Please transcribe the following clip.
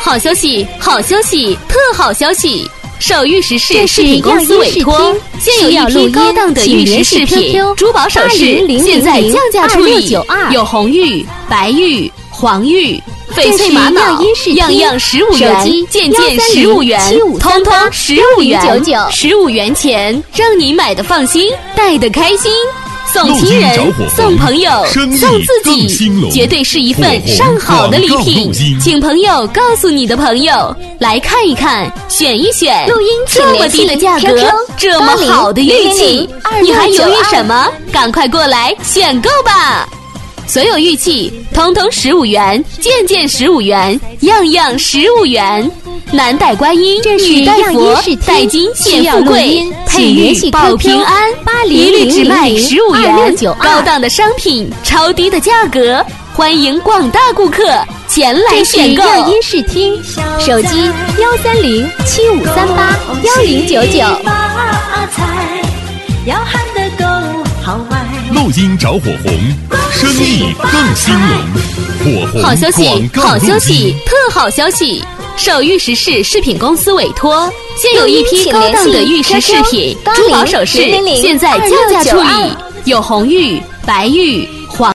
好消息，好消息，特好消息！首玉石饰饰品公司委托，现有一批高档的玉石饰品、珠宝首饰，现在降价处理，有红玉、白玉、黄玉、翡翠玛瑙，样样15元，件件15元，通通15元，15元钱，让你买的放心，戴的开心。送亲人，送朋友，送自己，绝对是一份上好的礼品。请朋友告诉你的朋友，来看一看，选一选。录音这么低的价格，这么好的玉器，你还犹豫什么？赶快过来选购吧！所有玉器通通15元，件件15元，样样15元。男戴观音，女戴佛，戴金显富贵，配玉保平安，一律只卖15元。高档的商品，超低的价格，欢迎广大顾客前来选购。 亮音视听，手机13075381099。 录音着火红，生意更兴隆。火红好消息，好消息，特好消息！受玉石饰饰品公司委托，现有一批高档的玉石饰品、珠宝首饰，现在降价处理，有红玉、白玉、